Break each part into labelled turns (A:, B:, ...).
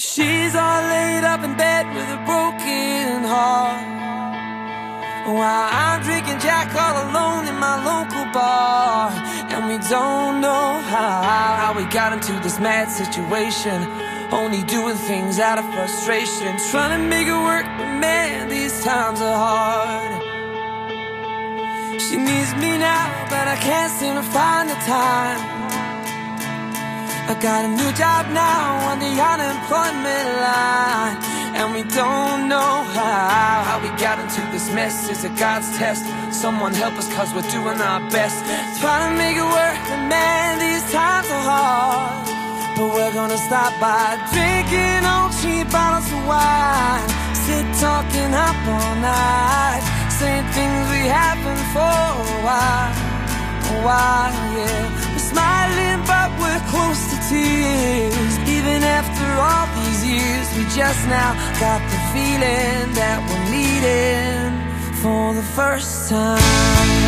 A: She's all laid up in bed with a broken heart, while I'm drinking Jack all alone in my local bar. And we don't know how we got into this mad situation, only doing things out of frustration, trying to make it work, but man, these times are hard. She needs me now, but I can't seem to find the time. I got a new job now on the unemployment line, and we don't know how we got into this mess. Is it God's test? Someone help us, cause we're doing our best, trying to make it work, but man, these times are hard. But we're gonna stop by drinking old cheap bottles of wine, sit talking up all night, saying things we haven't for a while, yeah. We're smiling but we're close to tears, even after all these years. We just now got the feeling that we're meeting for the first time.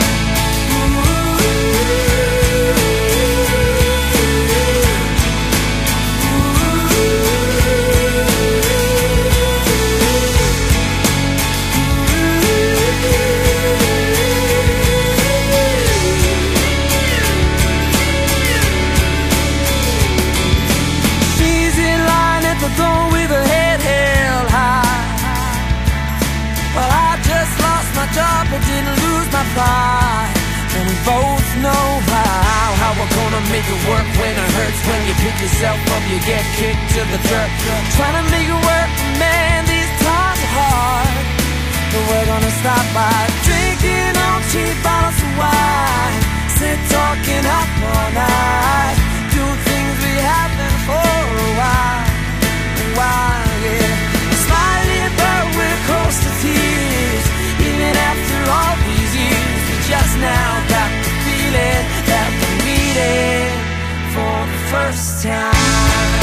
A: With her head held high, well, I just lost my job but didn't lose my pride. And we both know how we're gonna make it work when it hurts. When you pick yourself up, you get kicked to the dirt. Trying to make it work, man, these times are hard. But we're gonna stop by drinking on cheap bottles of wine, sit talking up all night, doing things we haven't for a while, yeah. Smiling but we're close to tears, even after all these years. We just now got the feeling that we're meeting for the first time.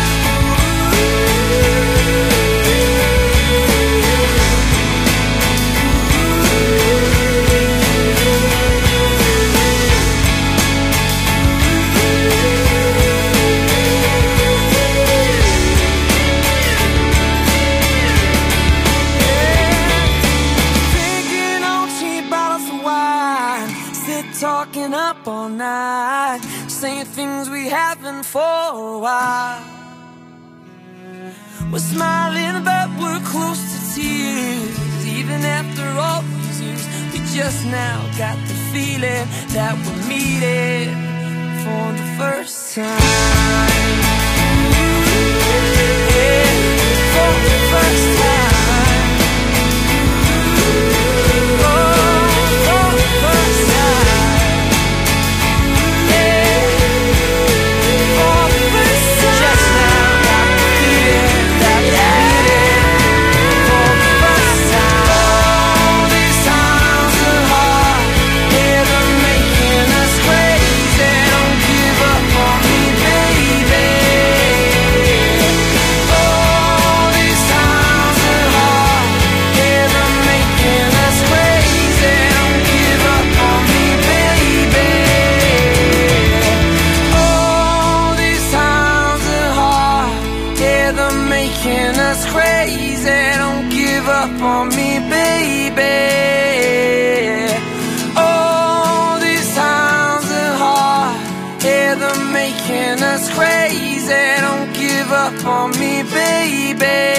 A: Talking up all night, saying things we haven't for a while. We're smiling but we're close to tears, even after all these years. We just now got the feeling that we're meeting for the first time. Yeah, for the first time. Making us crazy, don't give up on me, baby. Oh, these times are hard, yeah, they're making us crazy, don't give up on me, baby.